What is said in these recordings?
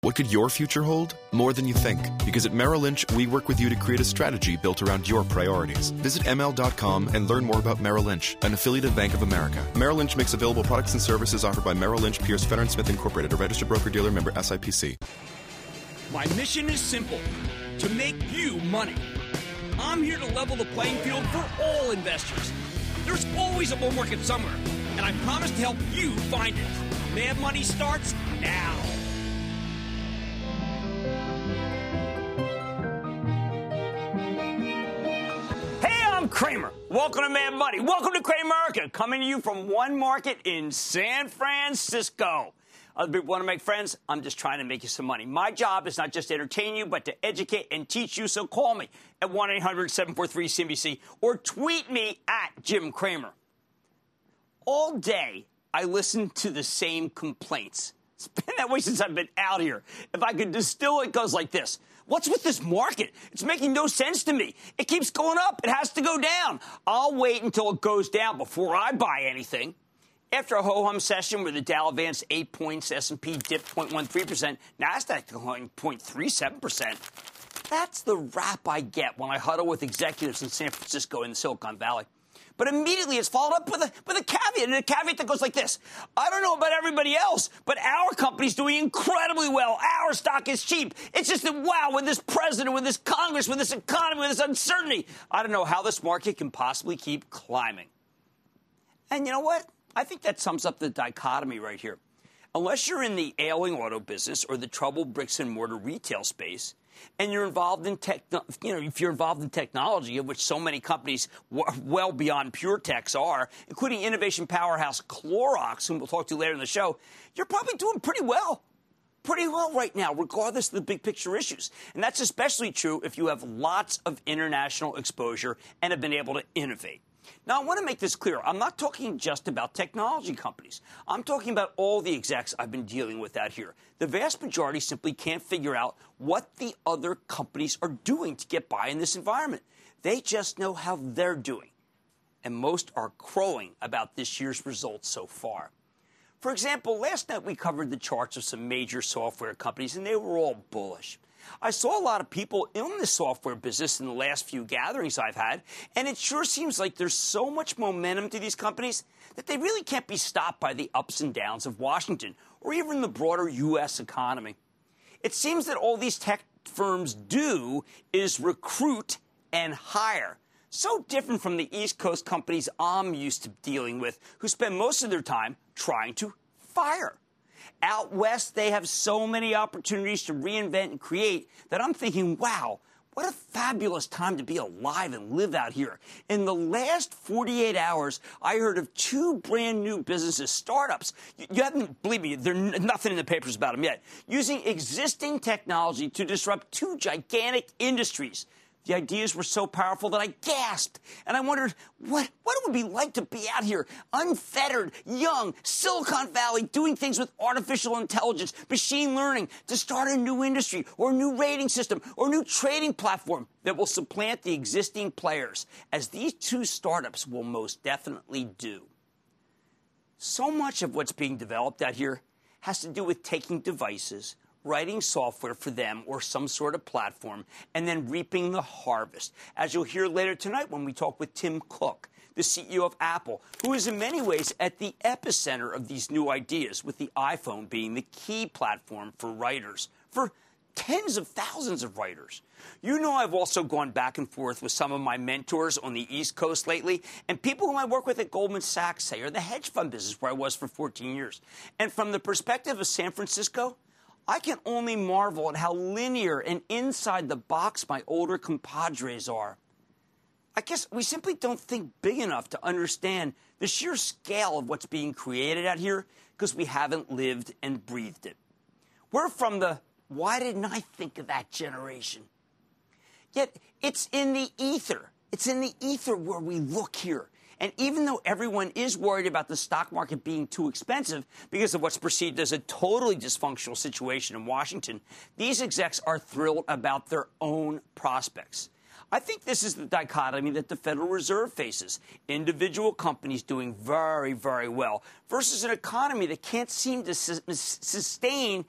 What could your future hold? More than you think. Because at Merrill Lynch, we work with you to create a strategy built around your priorities. Visit ML.com and learn more about Merrill Lynch, an affiliate of Bank of America. Merrill Lynch makes available products and services offered by Merrill Lynch, Pierce, Fenner & Smith Incorporated, a registered broker-dealer member SIPC. My mission is simple, to make you money. I'm here to level the playing field for all investors. There's always a bull market somewhere, and I promise to help you find it. Mad Money starts now. I'm Cramer. Welcome to Mad Money. Welcome to Cramerica, coming to you from one market in San Francisco. Other people want to make friends. I'm just trying to make you some money. My job is not just to entertain you, but to educate and teach you. So call me at 1-800-743-CNBC or tweet me at Jim Cramer. All day, I listen to the same complaints. It's been that way since I've been out here. If I could distill it, it goes like this. What's with this market? It's making no sense to me. It keeps going up. It has to go down. I'll wait until it goes down before I buy anything. After a ho-hum session where the Dow advanced 8 points, S&P dipped 0.13%, NASDAQ declined 0.37%. That's the rap I get when I huddle with executives in San Francisco and the Silicon Valley. But immediately it's followed up with a caveat, and a caveat that goes like this. I don't know about everybody else, but our company's doing incredibly well. Our stock is cheap. It's just that, wow, with this president, with this Congress, with this economy, with this uncertainty, I don't know how this market can possibly keep climbing. And you know what? I think that sums up the dichotomy right here. Unless you're in the ailing auto business or the troubled bricks and mortar retail space, and you're involved in if you're involved in technology, of which so many companies well beyond pure techs are, including innovation powerhouse Clorox, whom we'll talk to later in the show, you're probably doing pretty well right now, regardless of the big picture issues. And that's especially true if you have lots of international exposure and have been able to innovate. Now, I want to make this clear. I'm not talking just about technology companies. I'm talking about all the execs I've been dealing with out here. The vast majority simply can't figure out what the other companies are doing to get by in this environment. They just know how they're doing. And most are crowing about this year's results so far. For example, last night we covered the charts of some major software companies, and they were all bullish. I saw a lot of people in the software business in the last few gatherings I've had, and it sure seems like there's so much momentum to these companies that they really can't be stopped by the ups and downs of Washington or even the broader U.S. economy. It seems that all these tech firms do is recruit and hire. So different from the East Coast companies I'm used to dealing with, who spend most of their time trying to fire. Out west, they have so many opportunities to reinvent and create that I'm thinking, wow, what a fabulous time to be alive and live out here. In the last 48 hours, I heard of 2 brand new businesses, startups. You haven't, believe me, there's nothing in the papers about them yet, using existing technology to disrupt 2 gigantic industries. The ideas were so powerful that I gasped, and I wondered what it would be like to be out here, unfettered, young, Silicon Valley, doing things with artificial intelligence, machine learning, to start a new industry or a new rating system or a new trading platform that will supplant the existing players, as these 2 startups will most definitely do. So much of what's being developed out here has to do with taking devices, writing software for them or some sort of platform, and then reaping the harvest. As you'll hear later tonight when we talk with Tim Cook, the CEO of Apple, who is in many ways at the epicenter of these new ideas, with the iPhone being the key platform for writers, for tens of thousands of writers. You know, I've also gone back and forth with some of my mentors on the East Coast lately, and people whom I work with at Goldman Sachs, say, or the hedge fund business where I was for 14 years. And from the perspective of San Francisco, I can only marvel at how linear and inside the box my older compadres are. I guess we simply don't think big enough to understand the sheer scale of what's being created out here because we haven't lived and breathed it. We're from the why didn't I think of that generation? Yet it's in the ether. It's in the ether where we look here. And even though everyone is worried about the stock market being too expensive because of what's perceived as a totally dysfunctional situation in Washington, these execs are thrilled about their own prospects. I think this is the dichotomy that the Federal Reserve faces. Individual companies doing very, very well versus an economy that can't seem to sustain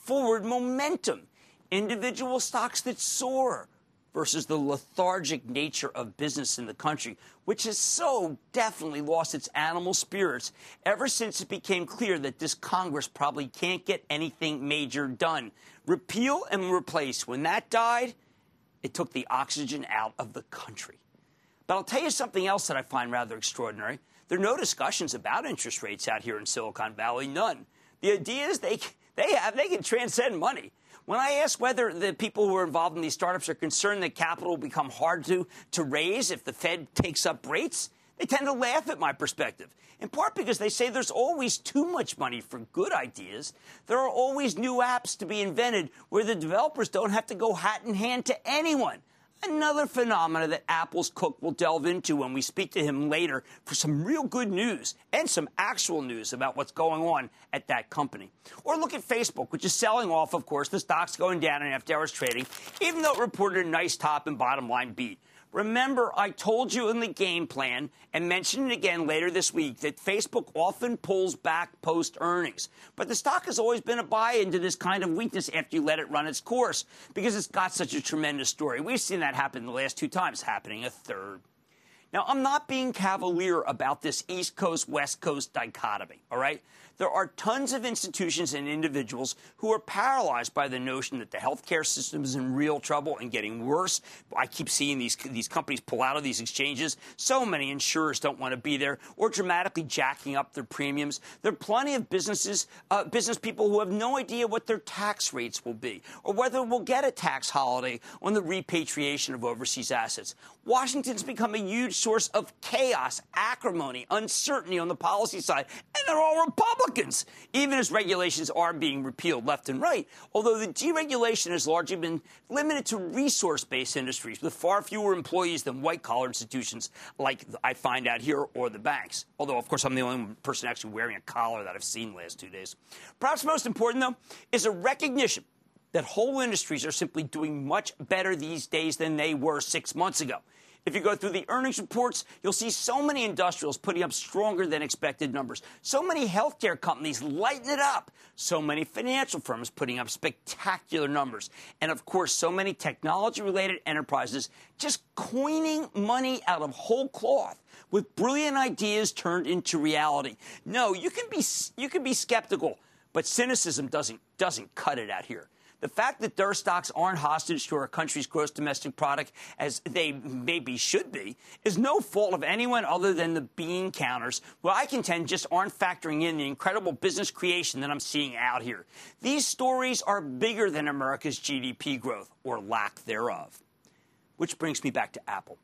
forward momentum. Individual stocks that soar versus the lethargic nature of business in the country, which has so definitely lost its animal spirits ever since it became clear that this Congress probably can't get anything major done. Repeal and replace. When that died, it took the oxygen out of the country. But I'll tell you something else that I find rather extraordinary. There are no discussions about interest rates out here in Silicon Valley, none. The idea is they can transcend money. When I ask whether the people who are involved in these startups are concerned that capital will become hard to raise if the Fed takes up rates, they tend to laugh at my perspective, in part because they say there's always too much money for good ideas. There are always new apps to be invented where the developers don't have to go hat in hand to anyone. Another phenomena that Apple's Cook will delve into when we speak to him later for some real good news and some actual news about what's going on at that company. Or look at Facebook, which is selling off, of course. The stock's going down in after-hours trading, even though it reported a nice top and bottom line beat. Remember, I told you in the game plan and mentioned it again later this week that Facebook often pulls back post-earnings. But the stock has always been a buy into this kind of weakness after you let it run its course because it's got such a tremendous story. We've seen that happen the last two times, happening a third. Now, I'm not being cavalier about this East Coast, West Coast dichotomy, all right? There are tons of institutions and individuals who are paralyzed by the notion that the healthcare system is in real trouble and getting worse. I keep seeing these companies pull out of these exchanges. So many insurers don't want to be there or dramatically jacking up their premiums. There are plenty of business people who have no idea what their tax rates will be or whether we'll get a tax holiday on the repatriation of overseas assets. Washington's become a huge source of chaos, acrimony, uncertainty on the policy side, and they're all Republicans, even as regulations are being repealed left and right, although the deregulation has largely been limited to resource-based industries with far fewer employees than white-collar institutions like I find out here or the banks, although, of course, I'm the only person actually wearing a collar that I've seen the last 2 days. Perhaps most important, though, is a recognition that whole industries are simply doing much better these days than they were 6 months ago. If you go through the earnings reports, you'll see so many industrials putting up stronger than expected numbers. So many healthcare companies lighting it up. So many financial firms putting up spectacular numbers. And, of course, so many technology-related enterprises just coining money out of whole cloth with brilliant ideas turned into reality. No, you can be skeptical, but cynicism doesn't cut it out here. The fact that their stocks aren't hostage to our country's gross domestic product, as they maybe should be, is no fault of anyone other than the bean counters, who I contend just aren't factoring in the incredible business creation that I'm seeing out here. These stories are bigger than America's GDP growth, or lack thereof. Which brings me back to Apple.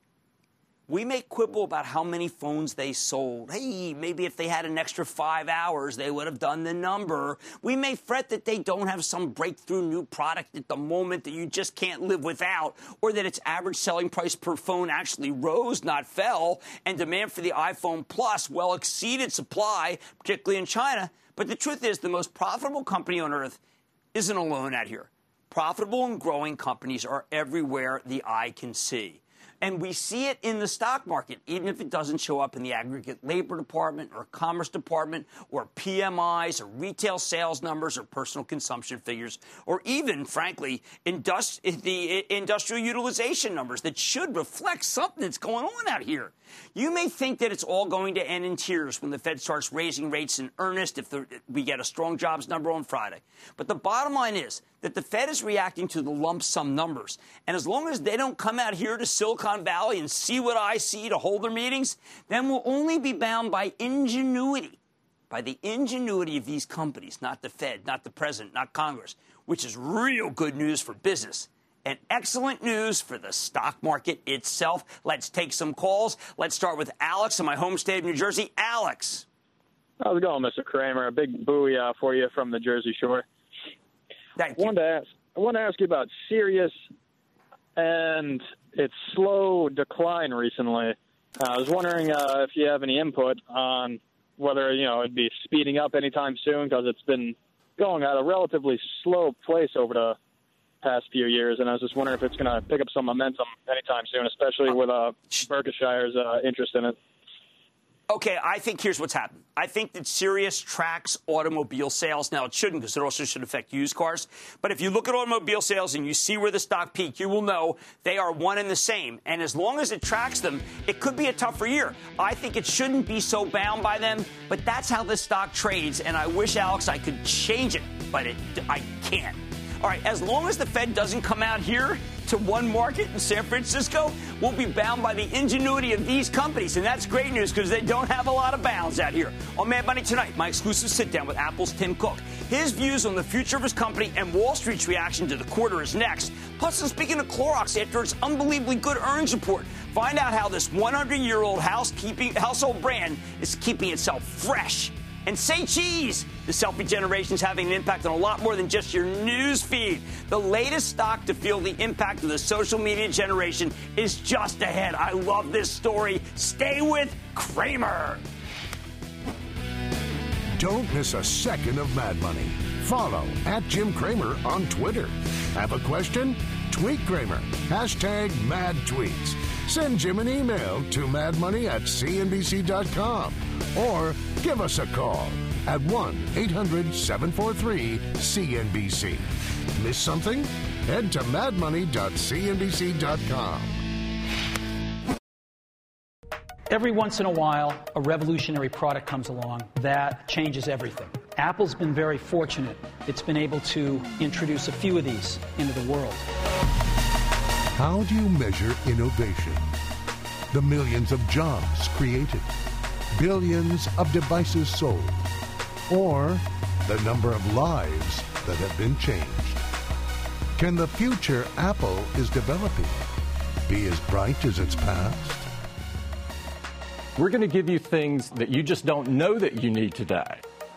We may quibble about how many phones they sold. Hey, maybe if they had an extra 5 hours, they would have done the number. We may fret that they don't have some breakthrough new product at the moment that you just can't live without, or that its average selling price per phone actually rose, not fell, and demand for the iPhone Plus well exceeded supply, particularly in China. But the truth is, the most profitable company on earth isn't alone out here. Profitable and growing companies are everywhere the eye can see. And we see it in the stock market, even if it doesn't show up in the aggregate labor department or commerce department or PMIs or retail sales numbers or personal consumption figures or even, frankly, the industrial utilization numbers that should reflect something that's going on out here. You may think that it's all going to end in tears when the Fed starts raising rates in earnest if we get a strong jobs number on Friday. But the bottom line is that the Fed is reacting to the lump sum numbers. And as long as they don't come out here to Silicon Valley and see what I see to hold their meetings, then we'll only be bound by ingenuity, by the ingenuity of these companies, not the Fed, not the president, not Congress, which is real good news for business. And excellent news for the stock market itself. Let's take some calls. Let's start with Alex in my home state of New Jersey. Alex. How's it going, Mr. Kramer? A big booyah for you from the Jersey Shore. Thank you. I want to ask you about Sirius and its slow decline recently. I was wondering if you have any input on whether, it'd be speeding up anytime soon, because it's been going at a relatively slow pace over the past few years, and I was just wondering if it's going to pick up some momentum anytime soon, especially with Berkshire's interest in it. Okay, I think here's what's happened. I think that Sirius tracks automobile sales. Now, it shouldn't, because it also should affect used cars. But if you look at automobile sales and you see where the stock peaked, you will know they are one and the same. And as long as it tracks them, it could be a tougher year. I think it shouldn't be so bound by them, but that's how this stock trades. And I wish, Alex, I could change it, but I can't. All right, as long as the Fed doesn't come out here to one market in San Francisco, we'll be bound by the ingenuity of these companies. And that's great news because they don't have a lot of bounds out here. On Mad Money tonight, my exclusive sit-down with Apple's Tim Cook. His views on the future of his company and Wall Street's reaction to the quarter is next. Plus, I'm speaking of Clorox after its unbelievably good earnings report. Find out how this 100-year-old household brand is keeping itself fresh. And say cheese. The selfie generation is having an impact on a lot more than just your news feed. The latest stock to feel the impact of the social media generation is just ahead. I love this story. Stay with Cramer. Don't miss a second of Mad Money. Follow @Jim Cramer on Twitter. Have a question? Tweet Cramer. #MadTweets. Send Jim an email to madmoney@cnbc.com or give us a call at 1-800-743-CNBC. Miss something? Head to madmoney.cnbc.com. Every once in a while, a revolutionary product comes along that changes everything. Apple's been very fortunate. It's been able to introduce a few of these into the world. How do you measure innovation? The millions of jobs created, billions of devices sold, or the number of lives that have been changed? Can the future Apple is developing be as bright as its past? We're going to give you things that you just don't know that you need today.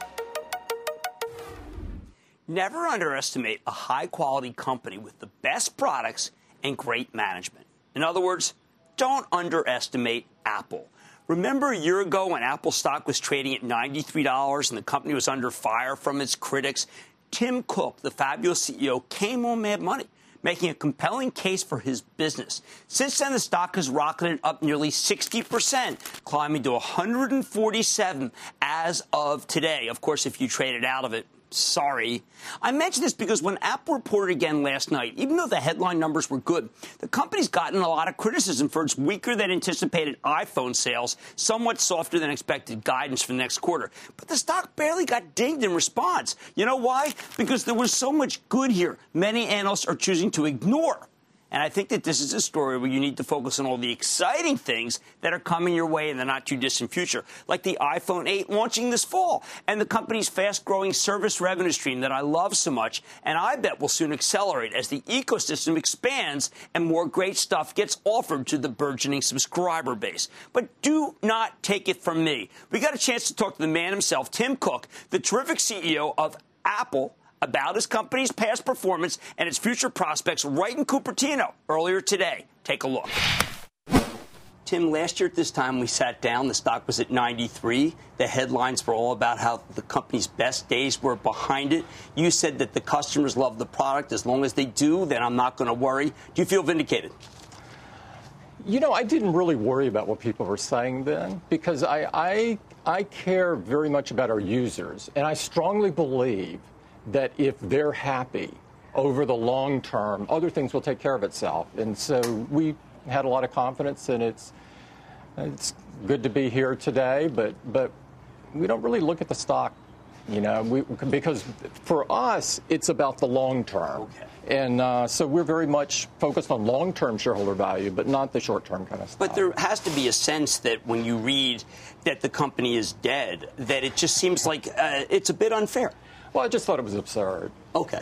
Never underestimate a high-quality company with the best products and great management. In other words, don't underestimate Apple. Remember a year ago when Apple stock was trading at $93 and the company was under fire from its critics? Tim Cook, the fabulous CEO, came on Mad Money, making a compelling case for his business. Since then, the stock has rocketed up nearly 60%, climbing to 147 as of today. Of course, if you traded out of it, sorry. I mention this because when Apple reported again last night, even though the headline numbers were good, the company's gotten a lot of criticism for its weaker than anticipated iPhone sales, somewhat softer than expected guidance for the next quarter. But the stock barely got dinged in response. You know why? Because there was so much good here. Many analysts are choosing to ignore. And I think that this is a story where you need to focus on all the exciting things that are coming your way in the not-too-distant future, like the iPhone 8 launching this fall and the company's fast-growing service revenue stream that I love so much and I bet will soon accelerate as the ecosystem expands and more great stuff gets offered to the burgeoning subscriber base. But do not take it from me. We got a chance to talk to the man himself, Tim Cook, the terrific CEO of Apple, about his company's past performance and its future prospects right in Cupertino earlier today. Take a look. Tim, last year at this time we sat down. The stock was at 93. The headlines were all about how the company's best days were behind it. You said that the customers love the product. As long as they do, then I'm not going to worry. Do you feel vindicated? You know, I didn't really worry about what people were saying then because I care very much about our users. And I strongly believe that if they're happy over the long term, other things will take care of itself. And so we had a lot of confidence, and it's good to be here today. But we don't really look at the stock, you know, because for us it's about the long term. Okay. And so we're very much focused on long-term shareholder value, but not the short-term kind of stuff. But there has to be a sense that when you read that the company is dead, that it just seems like it's a bit unfair. Well, I just thought it was absurd. Okay.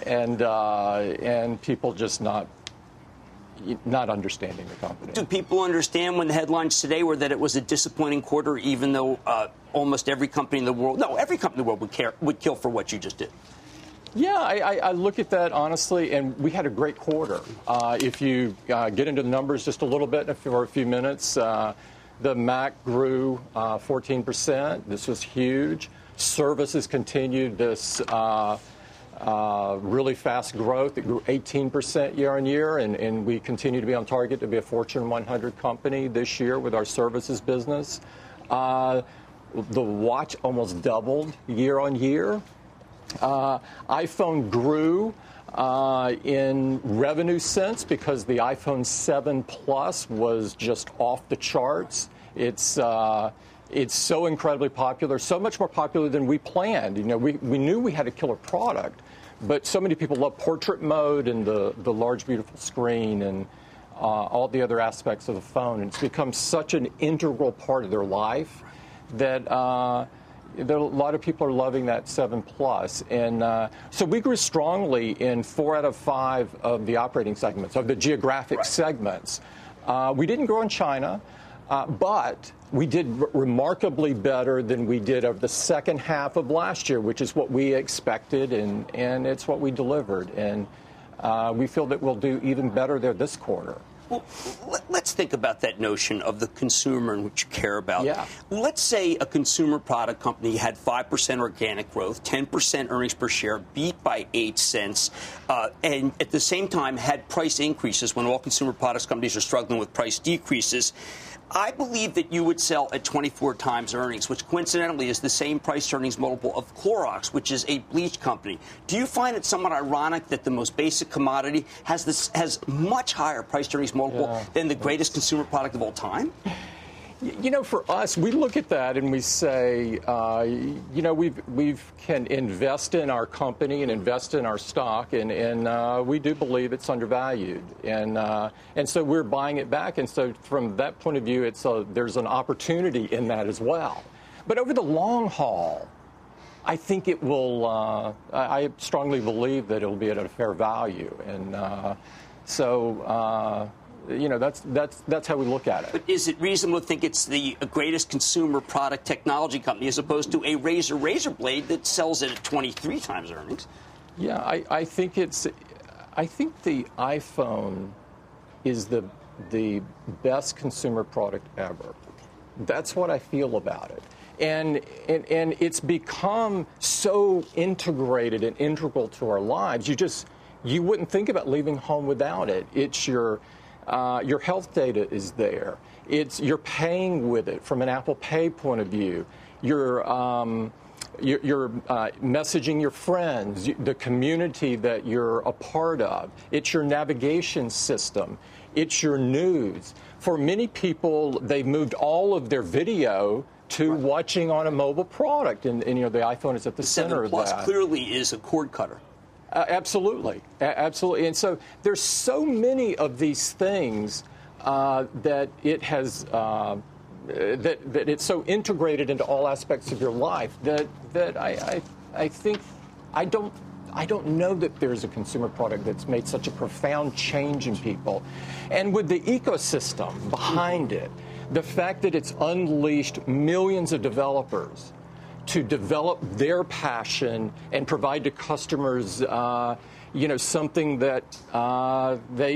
And people just not understanding the company. Do people understand when the headlines today were that it was a disappointing quarter, even though almost every company in the world, every company in the world would kill for what you just did? Yeah, I look at that honestly, and we had a great quarter. If you get into the numbers just a little bit for a few minutes, the Mac grew 14%. This was huge. Services continued this really fast growth. It grew 18% year on year, and we continue to be on target to be a Fortune 100 company this year with our services business. The watch almost doubled year on year. iPhone grew in revenue sense because the iPhone 7 Plus was just off the charts. It's so incredibly popular, so much more popular than we planned. You know, we knew we had a killer product, but so many people love portrait mode and the large, beautiful screen and all the other aspects of the phone. And it's become such an integral part of their life that a lot of people are loving that 7 Plus. And so we grew strongly in 4 out of 5 of the operating segments, of the geographic segments. We didn't grow in China, but we did remarkably better than we did over the second half of last year, which is what we expected, and it's what we delivered. And we feel that we'll do even better there this quarter. Well, let's think about that notion of the consumer and what you care about. Yeah. Let's say a consumer product company had 5% organic growth, 10% earnings per share, beat by 8 cents, and at the same time had price increases when all consumer products companies are struggling with price decreases. I believe that you would sell at 24 times earnings, which coincidentally is the same price earnings multiple of Clorox, which is a bleach company. Do you find it somewhat ironic that the most basic commodity has much higher price earnings multiple than the greatest consumer product of all time? You know, for us, we look at that and we say, you know, we can invest in our company and invest in our stock, and we do believe it's undervalued, and so we're buying it back. And so from that point of view, there's an opportunity in that as well. But over the long haul, I think it will. I strongly believe that it will be at a fair value, and so. You know, that's how we look at it. But is it reasonable to think it's the greatest consumer product technology company as opposed to a razor blade that sells it at 23 times earnings? Yeah, I think the iPhone is the best consumer product ever. That's what I feel about it. And it's become so integrated and integral to our lives. You wouldn't think about leaving home without it. It's your health data is there. You're paying with it from an Apple Pay point of view. You're messaging your friends, the community that you're a part of. It's your navigation system. It's your news. For many people, they've moved all of their video to watching on a mobile product, and you know the iPhone is at the center of that. 7 Plus clearly is a cord cutter. Absolutely. And so there's so many of these things that it has that it's so integrated into all aspects of your life that I think I don't know that there's a consumer product that's made such a profound change in people. And with the ecosystem behind it, the fact that it's unleashed millions of developers to develop their passion and provide to customers, something that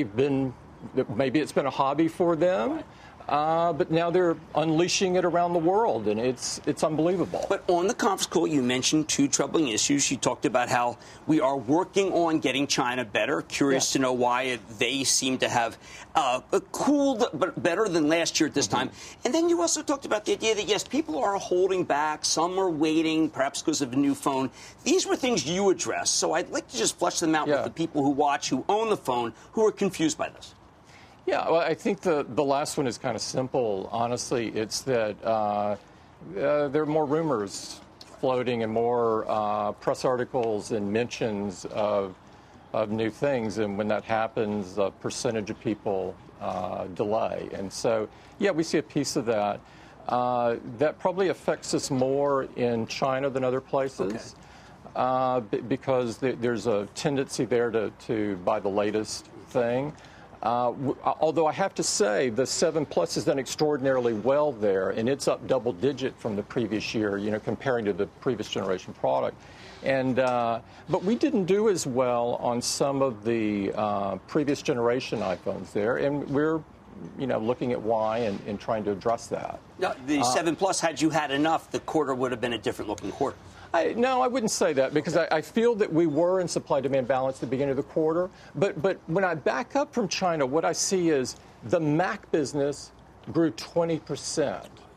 maybe it's been a hobby for them, but now they're unleashing it around the world, and it's unbelievable. But on the conference call, you mentioned 2 troubling issues. You talked about how we are working on getting China better. Curious to know why they seem to have cooled, but better than last year at this time. And then you also talked about the idea that, yes, people are holding back. Some are waiting, perhaps because of a new phone. These were things you addressed. So I'd like to just flesh them out with the people who watch, who own the phone, who are confused by this. Yeah, well, I think the last one is kind of simple. Honestly, it's that there are more rumors floating and more press articles and mentions of new things. And when that happens, a percentage of people delay. And so, yeah, we see a piece of that. That probably affects us more in China than other places because there's a tendency there to buy the latest thing. Although I have to say the 7 Plus has done extraordinarily well there, and it's up double-digit from the previous year, comparing to the previous generation product. And but we didn't do as well on some of the previous generation iPhones there, and we're looking at why and trying to address that. No, the 7 Plus, had you had enough, the quarter would have been a different-looking quarter. No, I wouldn't say that because I feel that we were in supply-demand balance at the beginning of the quarter. But when I back up from China, what I see is the Mac business grew 20%.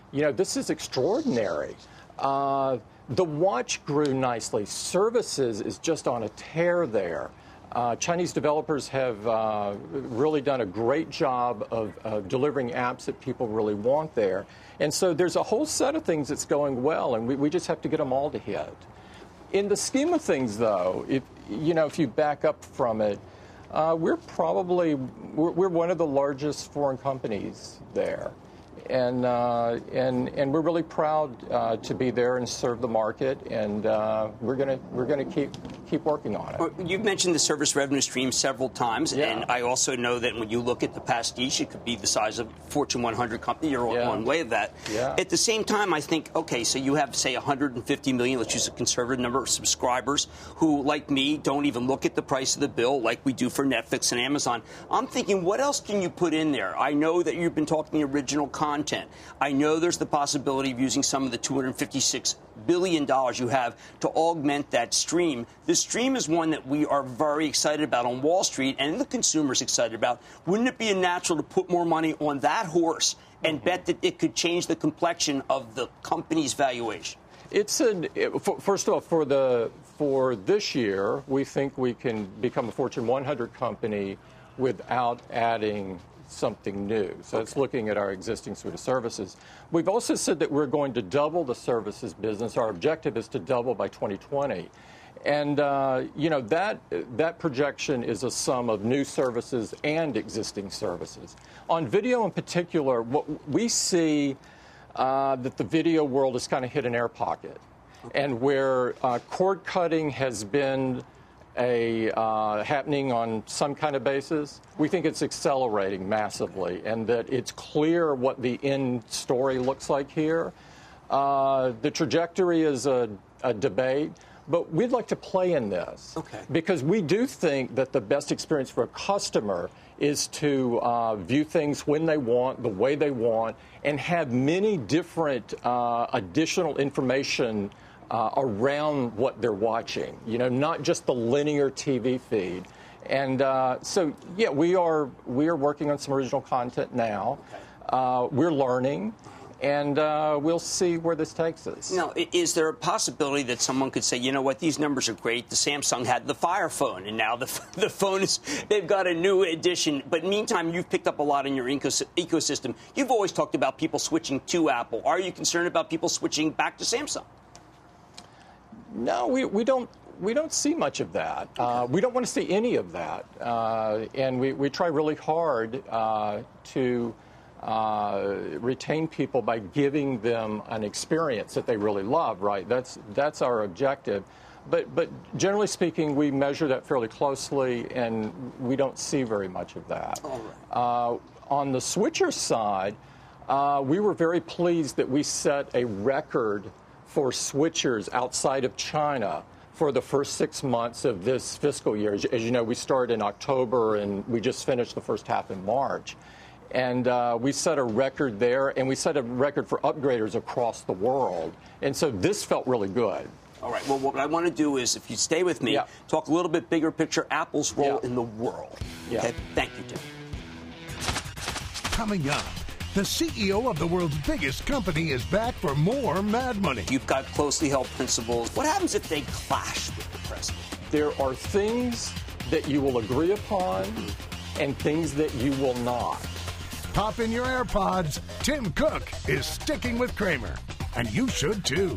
this is extraordinary. The watch grew nicely. Services is just on a tear there. Chinese developers have really done a great job of delivering apps that people really want there. And so there's a whole set of things that's going well, and we just have to get them all to hit. In the scheme of things, though, if you back up from it, we're one of the largest foreign companies there. And we're really proud to be there and serve the market, and we're gonna keep working on it. You've mentioned the service revenue stream several times, and I also know that when you look at the pastiche, it could be the size of a Fortune 100 company. You're on one way of that. Yeah. At the same time, I think, okay, so you have, say, 150 million, let's use a conservative number of subscribers who, like me, don't even look at the price of the bill like we do for Netflix and Amazon. I'm thinking, what else can you put in there? I know that you've been talking original content. I know there's the possibility of using some of the $256 billion you have to augment that stream. The stream is one that we are very excited about on Wall Street and the consumers excited about. Wouldn't it be natural to put more money on that horse and bet that it could change the complexion of the company's valuation? First of all, for this year, we think we can become a Fortune 100 company without adding something new. So it's looking at our existing suite of services. We've also said that we're going to double the services business. Our objective is to double by 2020. And, that projection is a sum of new services and existing services. On video in particular, what we see that the video world has kind of hit an air pocket. And where cord cutting has been happening on some kind of basis, we think it's accelerating massively, and that it's clear what the end story looks like here. The trajectory is a debate, but we'd like to play in this. Because we do think that the best experience for a customer is to view things when they want, the way they want, and have many different additional information around what they're watching, not just the linear TV feed. And we are working on some original content now. We're learning, and we'll see where this takes us. Now, is there a possibility that someone could say, you know what, these numbers are great. The Samsung had the Fire phone, and now the phone they've got a new edition. But meantime, you've picked up a lot in your ecosystem. You've always talked about people switching to Apple. Are you concerned about people switching back to Samsung? No, we don't see much of that. We don't want to see any of that. And we try really hard to retain people by giving them an experience that they really love, right? That's our objective. But generally speaking, we measure that fairly closely, and we don't see very much of that. All right. On the switcher side, we were very pleased that we set a record for switchers outside of China for the first 6 months of this fiscal year. As you know, we started in October, and we just finished the first half in March. And we set a record there, and we set a record for upgraders across the world. And so this felt really good. All right. Well, what I want to do is, if you stay with me, talk a little bit bigger picture, Apple's role in the world. Okay? Thank you, Tim. Coming up, the CEO of the world's biggest company is back for more Mad Money. You've got closely held principles. What happens if they clash with the president? There are things that you will agree upon and things that you will not. Pop in your AirPods. Tim Cook is sticking with Cramer, and you should too.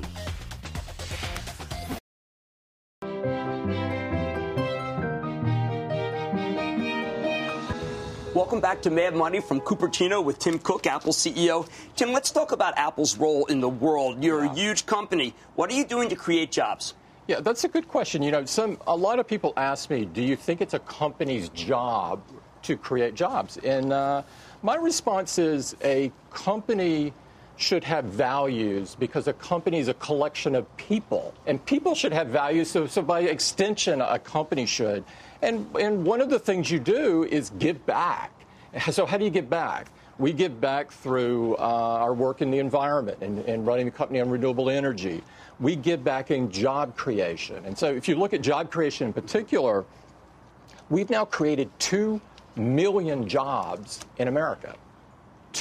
Welcome back to Mad Money from Cupertino with Tim Cook, Apple CEO. Tim, let's talk about Apple's role in the world. You're a huge company. What are you doing to create jobs? Yeah, that's a good question. A lot of people ask me, do you think it's a company's job to create jobs? And my response is a company should have values because a company is a collection of people. And people should have values, so by extension, a company should. And one of the things you do is give back. So how do you give back? We give back through our work in the environment and running the company on renewable energy. We give back in job creation. And so if you look at job creation in particular, we've now created 2 million jobs in America.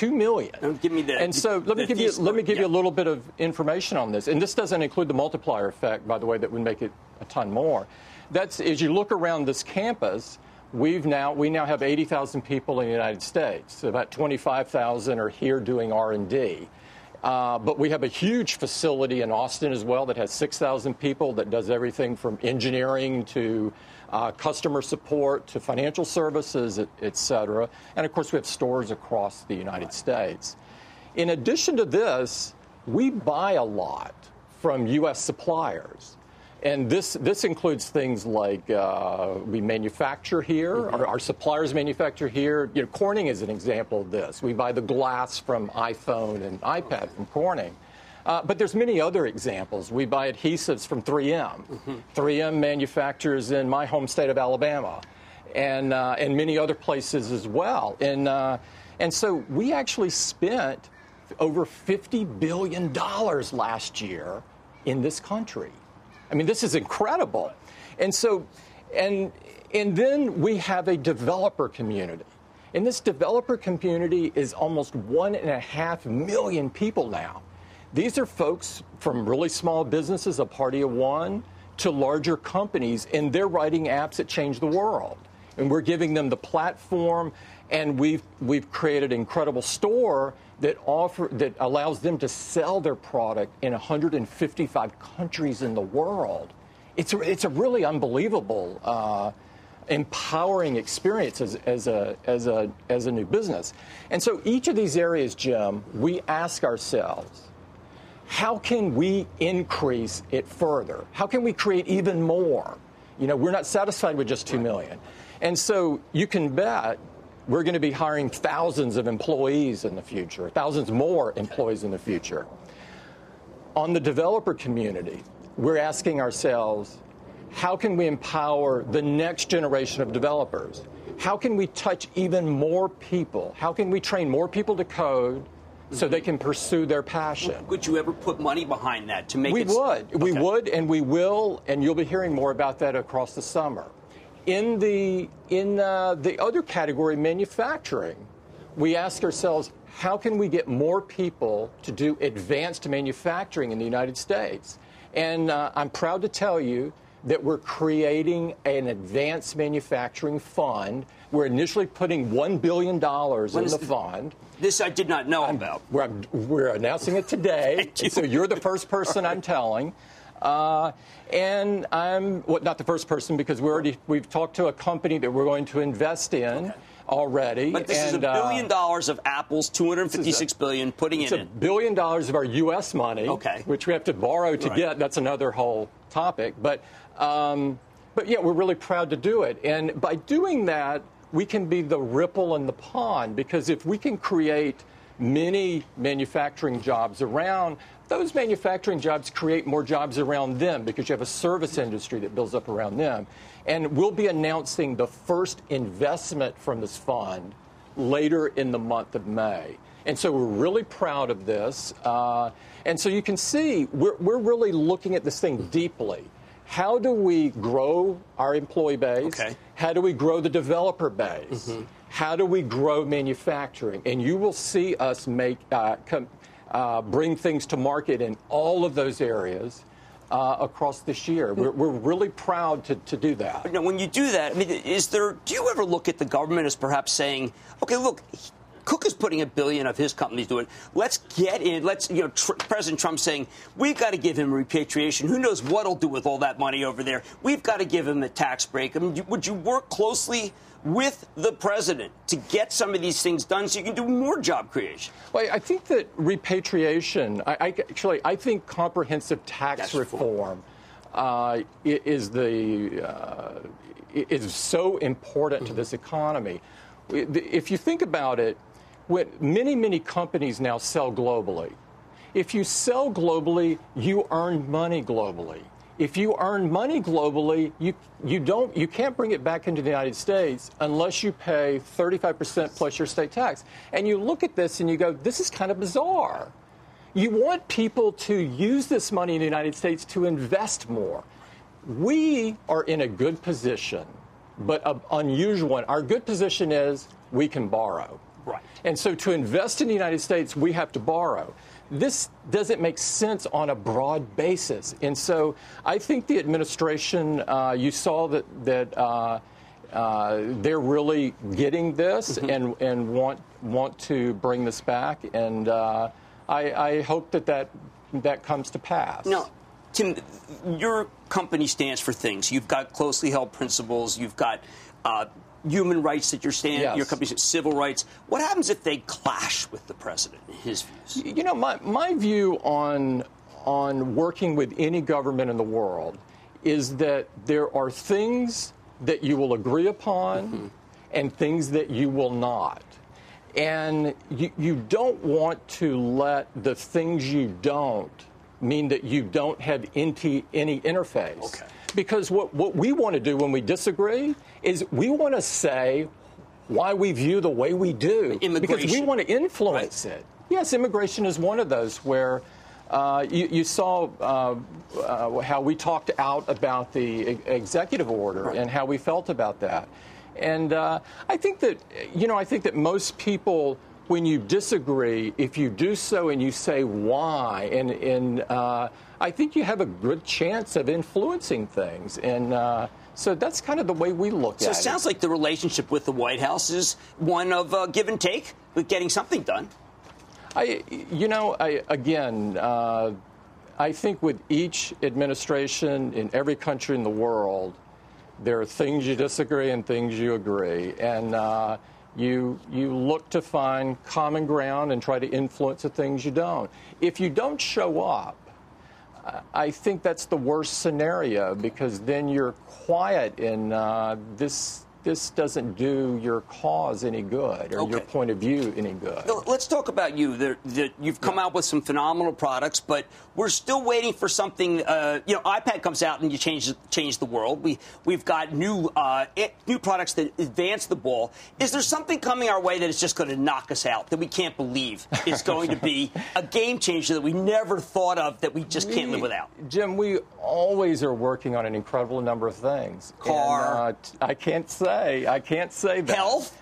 2 million. Give me the. And so let me give you a little bit of information on this. And this doesn't include the multiplier effect, by the way, that would make it a ton more. That's as you look around this campus. We now have 80,000 people in the United States. So about 25,000 are here doing R&D. But we have a huge facility in Austin as well that has 6,000 people that does everything from engineering to customer support to financial services, et cetera. And, of course, we have stores across the United States. In addition to this, we buy a lot from U.S. suppliers. And this includes things like we manufacture here, our suppliers manufacture here. You know, Corning is an example of this. We buy the glass from iPhone and iPad from Corning. But there's many other examples. We buy adhesives from 3M. 3M manufactures in my home state of Alabama and many other places as well. And so we actually spent over $50 billion last year in this country. I mean, this is incredible. And so, and then we have a developer community. And this developer community is almost 1.5 million people now. These are folks from really small businesses, a party of one, to larger companies, and they're writing apps that change the world. And we're giving them the platform, and we've created an incredible store that allows them to sell their product in 155 countries in the world. It's a really unbelievable, empowering experience as a new business. And so each of these areas, Jim, we ask ourselves, how can we increase it further? How can we create even more? You know, we're not satisfied with just 2 million. And so you can bet we're going to be hiring thousands of employees in the future, thousands more employees in the future. On the developer community, we're asking ourselves, how can we empower the next generation of developers? How can we touch even more people? How can we train more people to code so they can pursue their passion? Would you ever put money behind that to make it? We would, and we will, and you'll be hearing more about that across the summer. In the other category, manufacturing, we ask ourselves, how can we get more people to do advanced manufacturing in the United States? And I'm proud to tell you that we're creating an advanced manufacturing fund. We're initially putting $1 billion in the fund. This I did not know about. We're announcing it today, so you're the first person I'm telling. And I'm not the first person because we've talked to a company that we're going to invest in already. But this is $1 billion of Apple's $256 billion putting in it. It's $1 billion of our U.S. money, which we have to borrow to get. That's another whole topic. But yeah, we're really proud to do it. And by doing that, we can be the ripple in the pond, because if we can create many manufacturing jobs around, those manufacturing jobs create more jobs around them because you have a service industry that builds up around them. And we'll be announcing the first investment from this fund later in the month of May. And so we're really proud of this. And so you can see we're really looking at this thing deeply. How do we grow our employee base? How do we grow the developer base? How do we grow manufacturing? And you will see us bring things to market in all of those areas across this year. We're really proud to do that. Now, when you do that, I mean, do you ever look at the government as perhaps saying, okay, look, Cook is putting $1 billion of his companies doing. Let's get in. President Trump saying we've got to give him repatriation. Who knows what he'll do with all that money over there? We've got to give him a tax break. I mean, would you work closely with the president to get some of these things done so you can do more job creation? Well, I think that repatriation. I think comprehensive tax reform is so important to this economy. If you think about it, many companies now sell globally. If you sell globally, you earn money globally. If you earn money globally, you can't bring it back into the United States unless you pay 35% plus your state tax. And you look at this and you go, this is kind of bizarre. You want people to use this money in the United States to invest more. We are in a good position, but an unusual one. Our good position is we can borrow. Right. And so to invest in the United States, we have to borrow. This doesn't make sense on a broad basis. And so I think the administration, you saw that they're really getting this and want to bring this back. And I hope that comes to pass. Now, Tim, your company stands for things. You've got closely held principles. You've got human rights that your company's civil rights. What happens if they clash with the president and his views? You know, my view on working with any government in the world is that there are things that you will agree upon and things that you will not. And you don't want to let the things you don't mean that you don't have any interface. Okay. Because what we want to do when we disagree is we want to say why we view the way we do. Because we want to influence it. Yes, immigration is one of those where you saw how we talked out about the executive order and how we felt about that. And I think that most people, when you disagree, if you do so and you say why, and I think you have a good chance of influencing things. And so that's kind of the way we look at it. So it sounds like the relationship with the White House is one of give and take with getting something done. I think with each administration in every country in the world, there are things you disagree and things you agree. And you look to find common ground and try to influence the things you don't. If you don't show up, I think that's the worst scenario, because then you're quiet and this doesn't do your cause any good or your point of view any good. Let's talk about you. You've come out with some phenomenal products, but we're still waiting for something. iPad comes out and you change the world. We've got new products that advance the ball. Is there something coming our way that is just going to knock us out, that we can't believe is going to be a game changer that we never thought of, that we just can't live without? Jim, we always are working on an incredible number of things. Car. And, I can't say that. Health?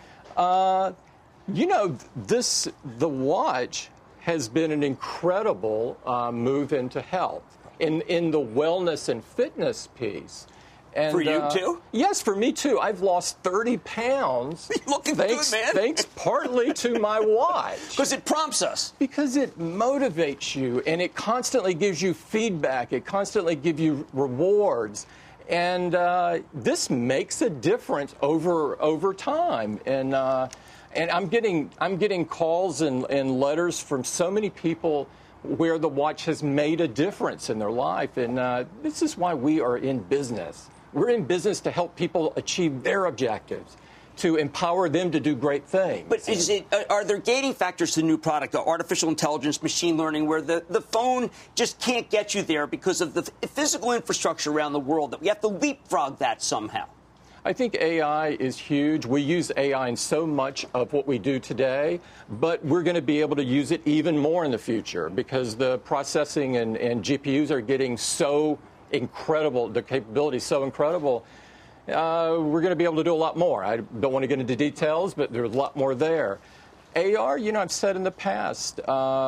The watch has been an incredible move into health in the wellness and fitness piece. And, for you, too? Yes, for me, too. I've lost 30 pounds. You're looking good, man. Thanks partly to my watch. Because it prompts us. Because it motivates you, and it constantly gives you feedback. It constantly gives you rewards. And this makes a difference over time. And I'm getting calls and letters from so many people where the watch has made a difference in their life. And this is why we are in business. We're in business to help people achieve their objectives, to empower them to do great things. But are there gating factors to the new product, artificial intelligence, machine learning, where the phone just can't get you there because of the physical infrastructure around the world, that we have to leapfrog that somehow? I think AI is huge. We use AI in so much of what we do today, but we're going to be able to use it even more in the future because the processing and GPUs are getting so incredible, the capability is so incredible. We're going to be able to do a lot more. I don't want to get into details, but there's a lot more there. AR, I've said in the past,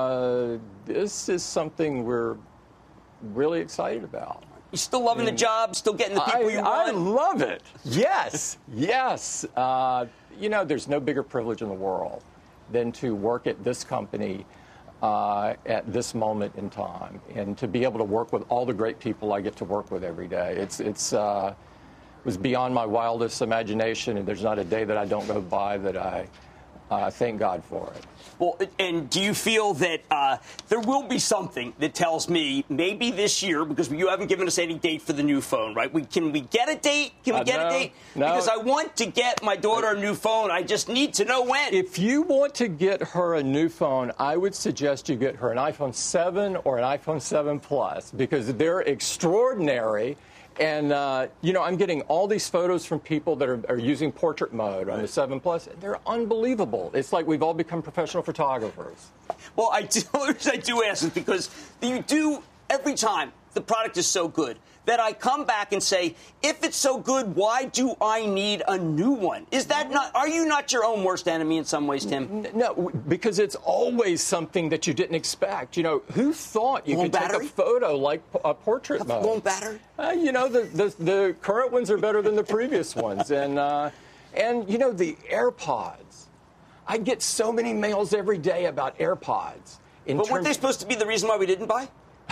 this is something we're really excited about. You still loving the job, still getting the people you want? I love it. Yes, yes. There's no bigger privilege in the world than to work at this company at this moment in time, and to be able to work with all the great people I get to work with every day. It was beyond my wildest imagination, and there's not a day that I don't go by that I thank God for it. Well, and do you feel that there will be something that tells me maybe this year, because you haven't given us any date for the new phone, right? Can we get a date? Can we get a date? No. Because I want to get my daughter a new phone. I just need to know when. If you want to get her a new phone, I would suggest you get her an iPhone 7 or an iPhone 7 Plus, because they're extraordinary. And, I'm getting all these photos from people that are using portrait mode on the 7 Plus. They're unbelievable. It's like we've all become professional photographers. Well, I do ask this because you do, every time the product is so good that I come back and say, if it's so good, why do I need a new one? Is that not, are you not your own worst enemy in some ways, Tim? No, because it's always something that you didn't expect. You know, who thought you could take a photo like a portrait mode? Won't battery? You know, the current ones are better than the previous ones. And you know, the AirPods. I get so many mails every day about AirPods. But weren't they supposed to be the reason why we didn't buy?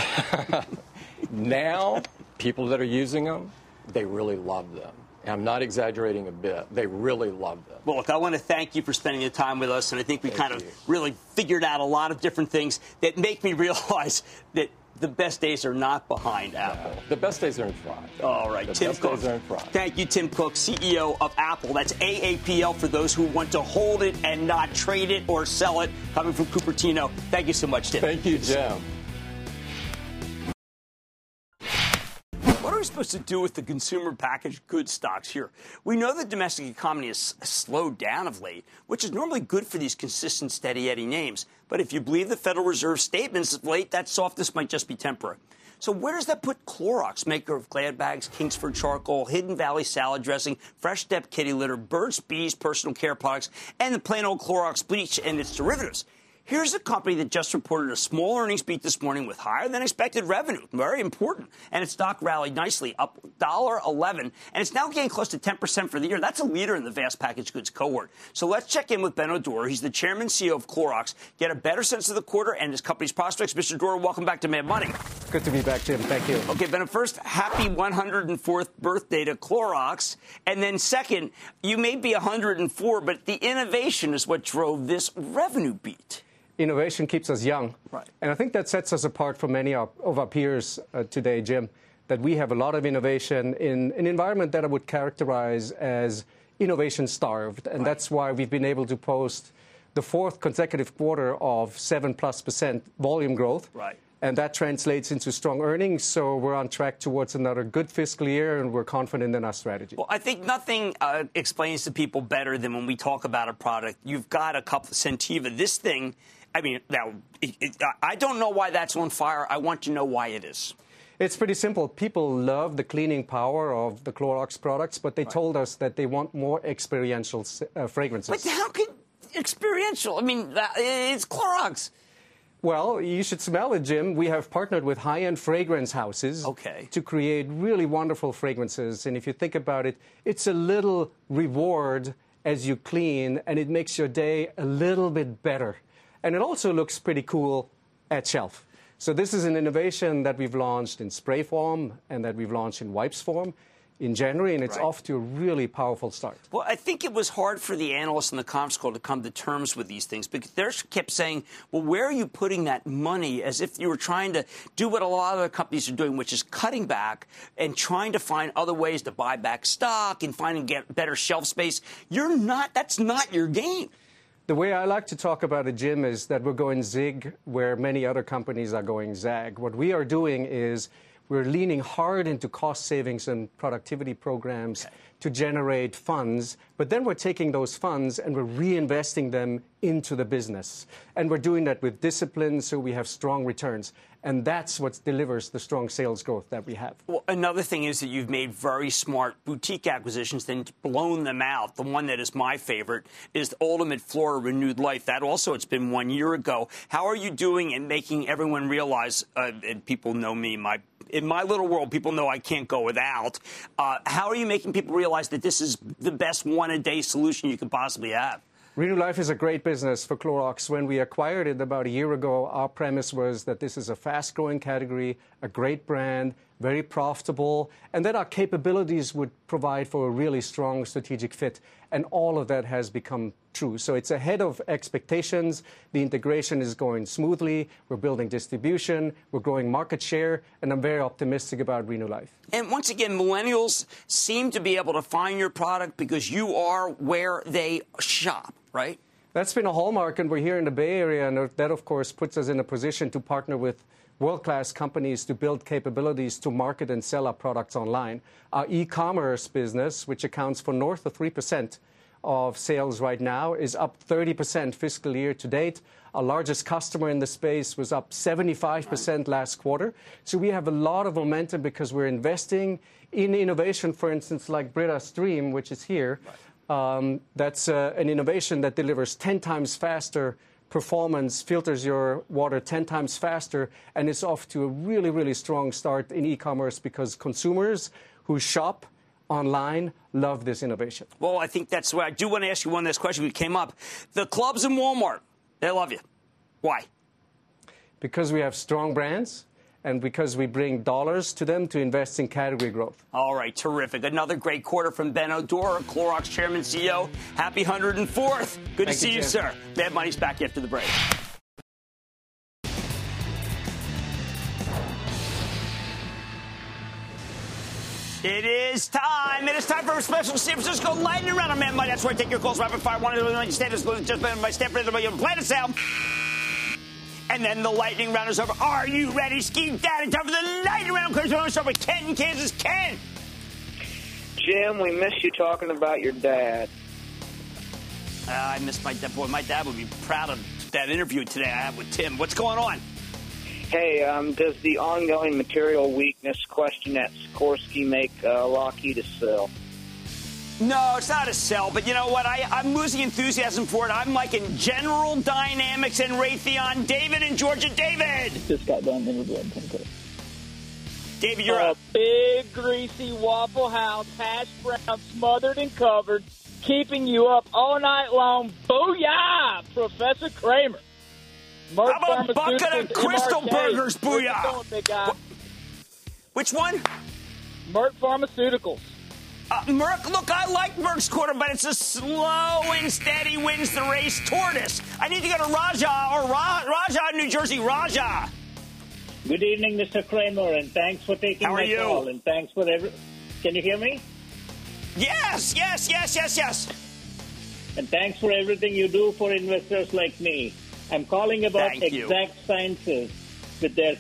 Now, people that are using them, they really love them. And I'm not exaggerating a bit. They really love them. Well, look, I want to thank you for spending the time with us, and I think we kind of really figured out a lot of different things that make me realize that the best days are not behind Apple. The best days are in front. All right, Tim Cook. Days are in front. Thank you, Tim Cook, CEO of Apple. That's AAPL for those who want to hold it and not trade it or sell it. Coming from Cupertino. Thank you so much, Tim. Thank you, Jim. What are we supposed to do with the consumer packaged goods stocks here? We know the domestic economy has slowed down of late, which is normally good for these consistent, steady Eddie names. But if you believe the Federal Reserve statements of late, that softness might just be temporary. So where does that put Clorox, maker of Glad bags, Kingsford charcoal, Hidden Valley salad dressing, Fresh Step kitty litter, Burt's Bees personal care products, and the plain old Clorox bleach and its derivatives? Here's a company that just reported a small earnings beat this morning with higher than expected revenue. Very important. And its stock rallied nicely, up $1.11. And it's now gained close to 10% for the year. That's a leader in the vast packaged goods cohort. So let's check in with Ben Odor. He's the chairman and CEO of Clorox. Get a better sense of the quarter and his company's prospects. Mr. Odor, welcome back to Mad Money. Good to be back, Jim. Thank you. Okay, Ben, first, happy 104th birthday to Clorox. And then second, you may be 104, but the innovation is what drove this revenue beat. Innovation keeps us young. Right. And I think that sets us apart from many of our peers today, Jim, that we have a lot of innovation in an environment that I would characterize as innovation-starved. And that's why we've been able to post the fourth consecutive quarter of 7+% volume growth. Right. And that translates into strong earnings. So we're on track towards another good fiscal year, and we're confident in our strategy. Well, I think nothing explains to people better than when we talk about a product. You've got a couple of Scentiva. This thing, I mean, now, I don't know why that's on fire. I want to know why it is. It's pretty simple. People love the cleaning power of the Clorox products, but they told us that they want more experiential fragrances. But how can experiential? I mean, it's Clorox. Well, you should smell it, Jim. We have partnered with high-end fragrance houses to create really wonderful fragrances. And if you think about it, it's a little reward as you clean, and it makes your day a little bit better. And it also looks pretty cool at shelf. So this is an innovation that we've launched in spray form and that we've launched in wipes form in January, and it's off to a really powerful start. Well, I think it was hard for the analysts in the conference call to come to terms with these things because they kept saying, well, where are you putting that money, as if you were trying to do what a lot of other companies are doing, which is cutting back and trying to find other ways to buy back stock and get better shelf space. That's not your game. The way I like to talk about it, Jim, is that we're going zig where many other companies are going zag. What we are doing is we're leaning hard into cost savings and productivity programs to generate funds, but then we're taking those funds and we're reinvesting them into the business. And we're doing that with discipline so we have strong returns. And that's what delivers the strong sales growth that we have. Well, another thing is that you've made very smart boutique acquisitions, then blown them out. The one that is my favorite is the Ultimate Flora Renewed Life. That also, it's been 1 year ago. How are you doing in making everyone realize, and people know me, in my little world, people know I can't go without. How are you making people realize that this is the best one-a-day solution you could possibly have? Renew Life is a great business for Clorox. When we acquired it about a year ago, our premise was that this is a fast-growing category, a great brand, very profitable, and that our capabilities would provide for a really strong strategic fit. And all of that has become true. So it's ahead of expectations. The integration is going smoothly. We're building distribution. We're growing market share. And I'm very optimistic about Renew Life. And once again, millennials seem to be able to find your product because you are where they shop, right? That's been a hallmark, and we're here in the Bay Area, and that, of course, puts us in a position to partner with world-class companies to build capabilities to market and sell our products online. Our e-commerce business, which accounts for north of 3% of sales right now, is up 30% fiscal year to date. Our largest customer in the space was up 75% last quarter. So we have a lot of momentum because we're investing in innovation, for instance, like Brita Stream, which is here. That's an innovation that delivers 10 times faster performance, filters your water 10 times faster, and it's off to a really, really strong start in e-commerce because consumers who shop online love this innovation. Well, I think that's why I do want to ask you one last question. We came up. The clubs in Walmart, they love you. Why? Because we have strong brands and because we bring dollars to them to invest in category growth. All right, terrific. Another great quarter from Ben O'Dora, Clorox Chairman, CEO. Happy 104th. Good to see you, sir. Mad Money's back after the break. It is time. It is time for a special San Francisco lightning round on Mad Money. That's where I take your calls rapid fire. One of the status just by step into my play the sound. And then the lightning round is over. Are you ready, Ski Daddy? Time for the lightning round. We're going to start with Ken in Kansas. Ken. Jim, we miss you talking about your dad. I miss my dad. Boy, my dad would be proud of that interview today I had with Tim. What's going on? Hey, does the ongoing material weakness question at Sikorsky make Lockheed a sell? No, it's not a sell, but you know what? I'm losing enthusiasm for it. I'm liking General Dynamics and Raytheon. David in Georgia. David! Just got done interviewing Tim Cook. David, you're up. Big, greasy Waffle House, hash brown, smothered and covered, keeping you up all night long. Booyah! Professor Kramer. Merck How about a bucket of Crystal Burgers, booyah? Which one? Merck Pharmaceuticals. Merck, look, I like Merck's quarter, but it's a slow and steady wins the race tortoise. I need to go to Raja, New Jersey. Raja. Good evening, Mr. Kramer, and thanks for taking my call. And thanks for Can you hear me? Yes. And thanks for everything you do for investors like me. I'm calling about Exact Sciences with their...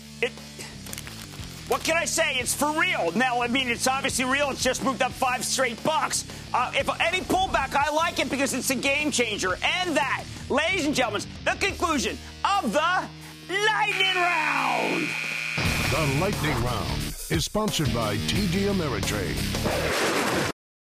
What can I say? It's for real. Now, I mean, it's obviously real. It's just moved up 5 straight bucks. If any pullback, I like it because it's a game changer. And that, ladies and gentlemen, the conclusion of the Lightning Round. The Lightning Round is sponsored by TD Ameritrade.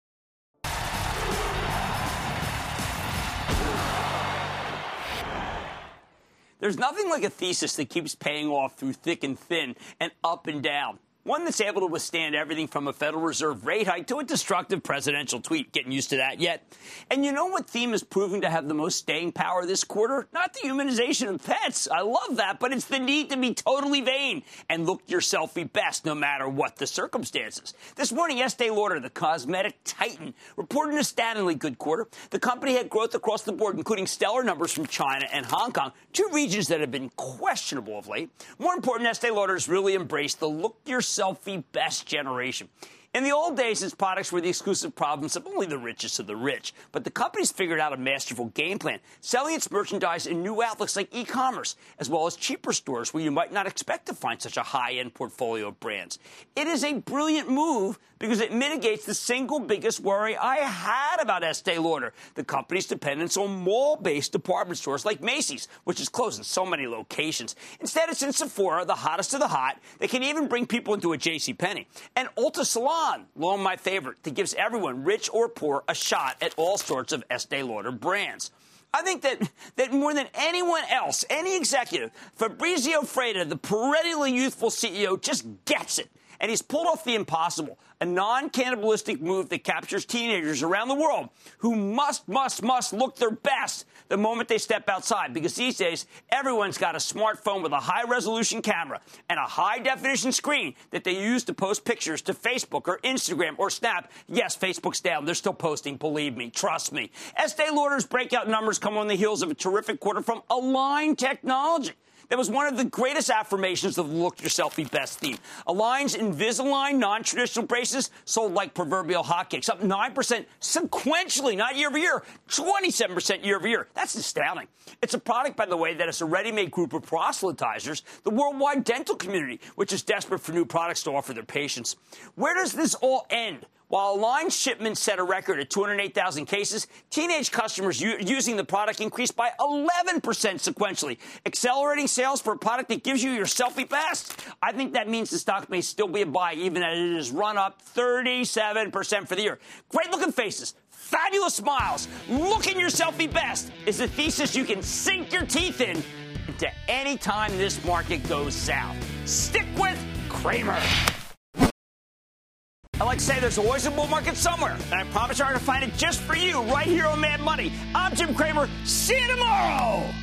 There's nothing like a thesis that keeps paying off through thick and thin and up and down. One that's able to withstand everything from a Federal Reserve rate hike to a destructive presidential tweet. Getting used to that yet? And you know what theme is proving to have the most staying power this quarter? Not the humanization of pets. I love that, but it's the need to be totally vain and look your selfie best no matter what the circumstances. This morning, Estee Lauder, the cosmetic titan, reported a stunningly good quarter. The company had growth across the board, including stellar numbers from China and Hong Kong, two regions that have been questionable of late. More important, Estee Lauder has really embraced the look your selfie best generation. In the old days, its products were the exclusive problems of only the richest of the rich. But the company's figured out a masterful game plan, selling its merchandise in new outlets like e-commerce, as well as cheaper stores where you might not expect to find such a high-end portfolio of brands. It is a brilliant move because it mitigates the single biggest worry I had about Estee Lauder, the company's dependence on mall-based department stores like Macy's, which is closing so many locations. Instead, it's in Sephora, the hottest of the hot. They can even bring people into a JCPenney. And Ulta Salon, long my favorite, that gives everyone, rich or poor, a shot at all sorts of Estee Lauder brands. I think that more than anyone else, any executive, Fabrizio Freda, the perennially youthful CEO, just gets it. And he's pulled off the impossible, a non-cannibalistic move that captures teenagers around the world who must look their best the moment they step outside. Because these days, everyone's got a smartphone with a high-resolution camera and a high-definition screen that they use to post pictures to Facebook or Instagram or Snap. Yes, Facebook's down. They're still posting, believe me. Trust me. Estee Lauder's breakout numbers come on the heels of a terrific quarter from Align Technology. That was one of the greatest affirmations of the Look Your Selfie Best theme. Align's Invisalign non-traditional braces sold like proverbial hotcakes, up 9% sequentially, not year over year, 27% year over year. That's astounding. It's a product, by the way, that is a ready-made group of proselytizers, the worldwide dental community, which is desperate for new products to offer their patients. Where does this all end? While line shipments set a record at 208,000 cases, teenage customers using the product increased by 11% sequentially, accelerating sales for a product that gives you your selfie best. I think that means the stock may still be a buy, even as it has run up 37% for the year. Great-looking faces, fabulous smiles, looking your selfie best is a thesis you can sink your teeth into any time this market goes south. Stick with Cramer. I like to say there's always a bull market somewhere, and I promise I'm going to find it just for you right here on Mad Money. I'm Jim Cramer. See you tomorrow.